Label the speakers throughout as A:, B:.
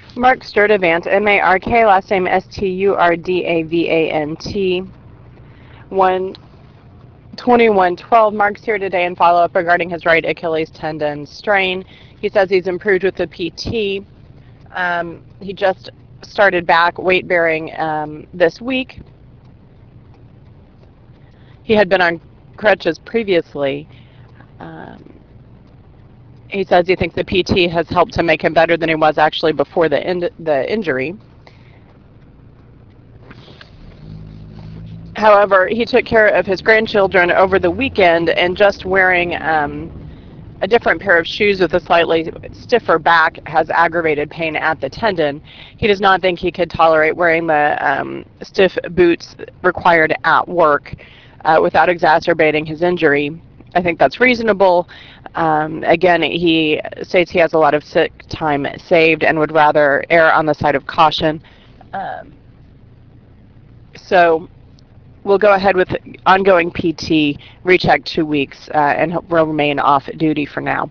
A: Mark Sturdivant, M-A-R-K, last name S-T-U-R-D-A-V-A-N-T. 12112. Mark's here today in follow-up regarding his right Achilles tendon strain. He says he's improved with the PT. He just started back weight bearing this week. He had been on crutches previously. He says he thinks the PT has helped to make him better than he was actually before the injury. However, he took care of his grandchildren over the weekend, and just wearing a different pair of shoes with a slightly stiffer back has aggravated pain at the tendon. He does not think he could tolerate wearing the stiff boots required at work without exacerbating his injury. I think that's reasonable. Again, he states he has a lot of sick time saved and would rather err on the side of caution. So we'll go ahead with ongoing PT, recheck 2 weeks, and will remain off duty for now.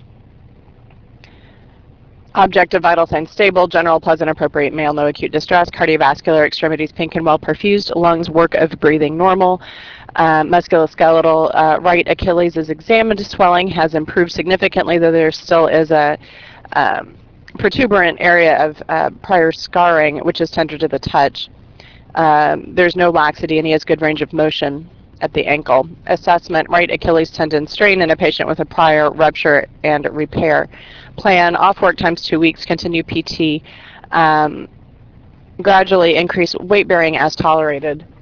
A: Objective vital signs stable, general pleasant, appropriate male, no acute distress, cardiovascular, extremities pink and well perfused, lungs work of breathing normal. Musculoskeletal right Achilles is examined, swelling has improved significantly, though there still is a protuberant area of prior scarring, which is tender to the touch. There's no laxity and he has good range of motion at the ankle. Assessment, right Achilles tendon strain in a patient with a prior rupture and repair. Plan, off work times 2 weeks, continue PT, gradually increase weight bearing as tolerated.